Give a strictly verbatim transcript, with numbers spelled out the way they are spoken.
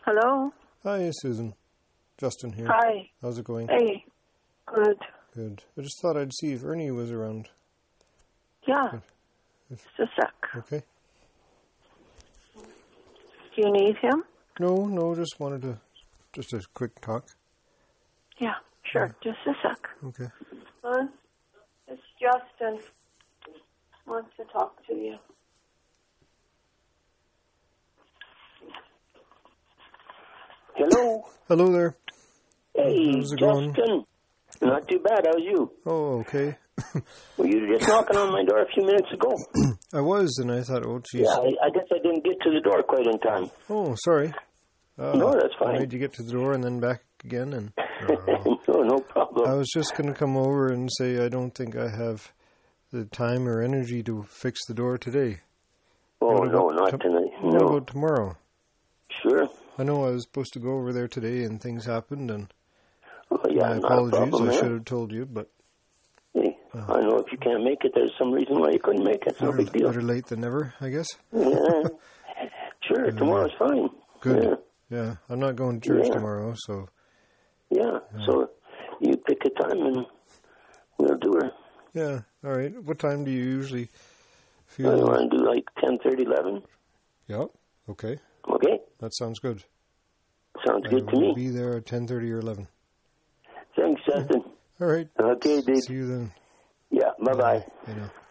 Hello? Hi, Susan. Justin here. Hi. How's it going? Hey. Good. Good. I just thought I'd see if Ernie was around. Yeah. If, if, Just a sec. okay. Do you need him? No, no, just wanted to, just a quick talk. Yeah, sure. Yeah. Just a sec. Okay. Son, it's Justin. Wants to talk to you. Hello. Hello there. Hey, How's it Justin. going? Not too bad. How's you? Oh, okay. Well, you were just knocking on my door a few minutes ago. I was, and I thought, oh, geez. Yeah, I, I guess I didn't get to the door quite in time. Oh, sorry. Uh, no, that's fine. I made you get to the door and then back again, and uh, no, no problem. I was just going to come over and say I don't think I have the time or energy to fix the door today. Oh, no, not t- tonight. What no. about tomorrow? Sure. I know I was supposed to go over there today, and things happened, and oh, yeah, my not apologies. a problem, I man. should have told you, but hey, uh, I know if you can't make it, there's some reason why you couldn't make it. It's no big deal. Better late than never, I guess. Yeah, sure. Uh, tomorrow's fine. Good. Yeah. yeah, I'm not going to church yeah. tomorrow, so. Yeah. yeah, so you pick a time and we'll do her. Yeah. All right. What time do you usually feel? I want to do like ten thirty, eleven. Yeah. Okay. Okay. That sounds good. Sounds I good to will me. Be there at ten thirty or eleven. Thanks, Justin. All right. Okay, dude. See you then. Yeah. Bye bye. I know.